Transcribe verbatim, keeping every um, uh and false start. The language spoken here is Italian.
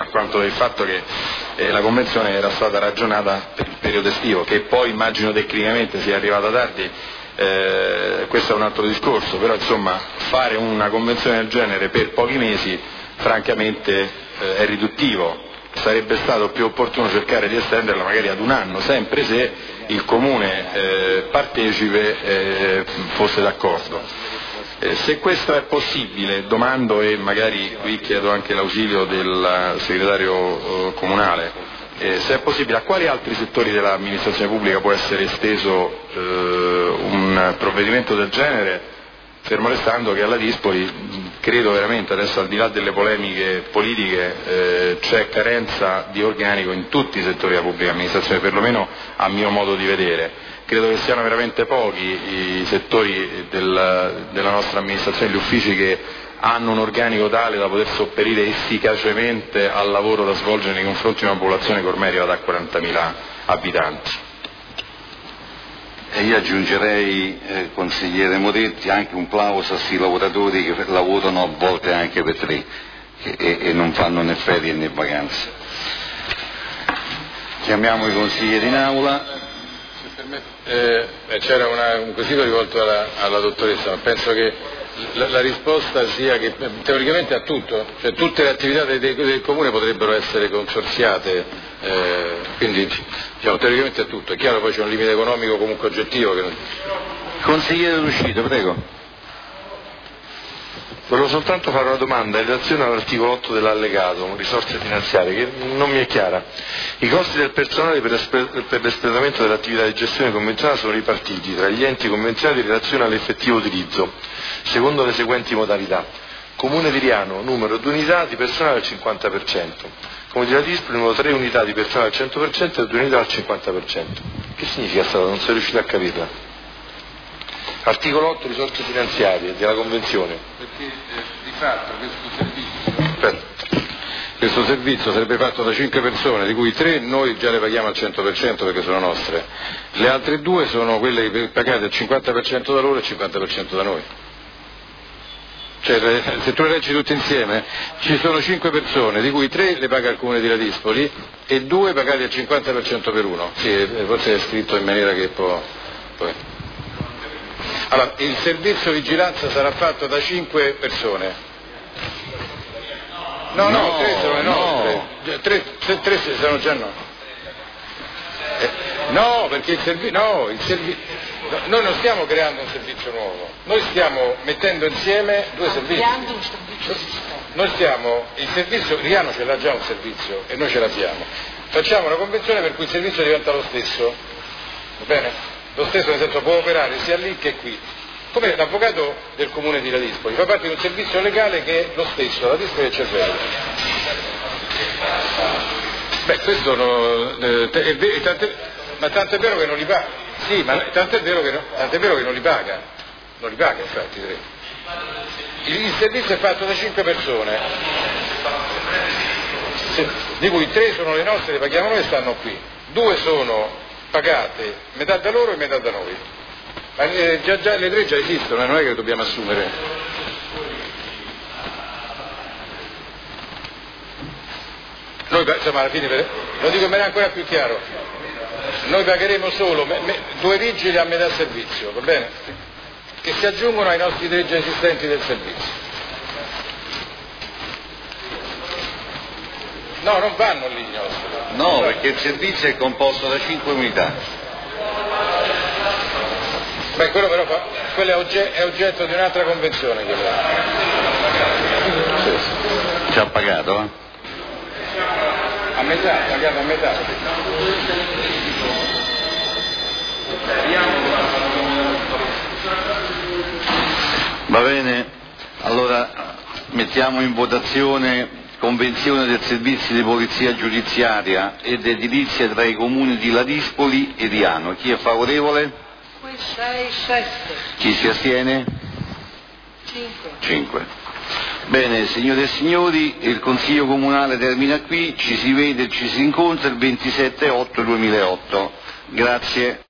quanto del fatto che eh, la convenzione era stata ragionata per il periodo estivo, che poi immagino tecnicamente sia arrivata tardi, eh, questo è un altro discorso, però insomma fare una convenzione del genere per pochi mesi francamente eh, è riduttivo. Sarebbe stato più opportuno cercare di estenderla magari ad un anno, sempre se il comune eh, partecipe eh, fosse d'accordo. Eh, se questo è possibile, domando, e magari qui chiedo anche l'ausilio del segretario eh, comunale, eh, se è possibile, a quali altri settori dell'amministrazione pubblica può essere esteso eh, un provvedimento del genere, fermo restando che alla Dispoli credo veramente, adesso al di là delle polemiche politiche, eh, c'è carenza di organico in tutti i settori della pubblica amministrazione, perlomeno a mio modo di vedere. Credo che siano veramente pochi i settori del, della nostra amministrazione, gli uffici che hanno un organico tale da poter sopperire efficacemente al lavoro da svolgere nei confronti di una popolazione che ormai arriva a quarantamila abitanti. E io aggiungerei, eh, consigliere Moretti, anche un plauso a questi lavoratori che lavorano a volte anche per tre che, e, e non fanno né ferie né vacanze. Chiamiamo i consiglieri in aula. Eh, c'era una, un quesito rivolto alla, alla dottoressa, ma penso che la, la risposta sia che teoricamente a tutto, cioè tutte le attività del, del comune potrebbero essere consorziate, eh, quindi diciamo, teoricamente a tutto. È chiaro, poi c'è un limite economico comunque oggettivo che non... Consigliere Ruscito, prego. Volevo soltanto fare una domanda in relazione all'articolo otto dell'allegato, risorse finanziarie, che non mi è chiara. I costi del personale per, per l'espletamento dell'attività di gestione convenzionale sono ripartiti tra gli enti convenzionati in relazione all'effettivo utilizzo, secondo le seguenti modalità. Comune di Riano, numero due unità di personale al cinquanta per cento. Comune di Dispoli, numero tre unità di personale al cento per cento e due unità al cinquanta per cento. Che significa stato? Non sono riuscito a capirla. Articolo otto, risorse finanziarie della Convenzione. Perché eh, di fatto questo servizio, Aspetta. questo servizio sarebbe fatto da cinque persone, di cui tre noi già le paghiamo al cento per cento perché sono nostre. Le altre due sono quelle pagate al cinquanta per cento da loro e al cinquanta per cento da noi. Cioè, se tu le leggi tutte insieme, ci sono cinque persone, di cui tre le paga il comune di Ladispoli e due pagati al cinquanta per cento per uno. Sì, forse è scritto in maniera che può... Poi. Allora, il servizio vigilanza sarà fatto da cinque persone. No, no, no tre sono le nostre. Tre, tre, tre sono già no. Eh, no, perché il servizio... No, il servizio... No, noi non stiamo creando un servizio nuovo, noi stiamo mettendo insieme due servizi. Noi stiamo... Il servizio... Riano ce l'ha già un servizio e noi ce l'abbiamo. Facciamo una convenzione per cui il servizio diventa lo stesso. Va bene? Lo stesso nel senso può operare sia lì che qui. Come l'avvocato del comune di Ladispoli fa parte di un servizio legale che è lo stesso, la Dispoli e il Cervello. Beh, questo no, eh, è, è, tant'è, ma tanto è vero che non li paga. Sì, ma tanto è vero che, no, tanto è vero che non li paga. Non li paga infatti. Il, il servizio è fatto da cinque persone, di cui tre sono le nostre, le paghiamo noi e stanno qui. Due sono pagate metà da loro e metà da noi. Ma eh, già, già le tre già esistono, non è che dobbiamo assumere. Noi insomma alla fine, lo dico in maniera ancora più chiaro, noi pagheremo solo me, me, due vigili a metà servizio, va bene? Che si aggiungono ai nostri tre già esistenti del servizio. No, non vanno lì i nostri. No, perché il servizio è composto da cinque unità. Beh, quello però fa, quello è, ogge, è oggetto di un'altra convenzione. Quello. Sì, sì. Ci ha pagato, eh? A metà, pagato a metà. Va bene, allora mettiamo in votazione convenzione del servizio di polizia giudiziaria ed edilizia tra i comuni di Ladispoli e Riano. Chi è favorevole? sei, sette. Chi si astiene? cinque. cinque. Bene, signore e signori, il Consiglio Comunale termina qui, ci si vede e ci si incontra il ventisette otto duemilaotto. Grazie.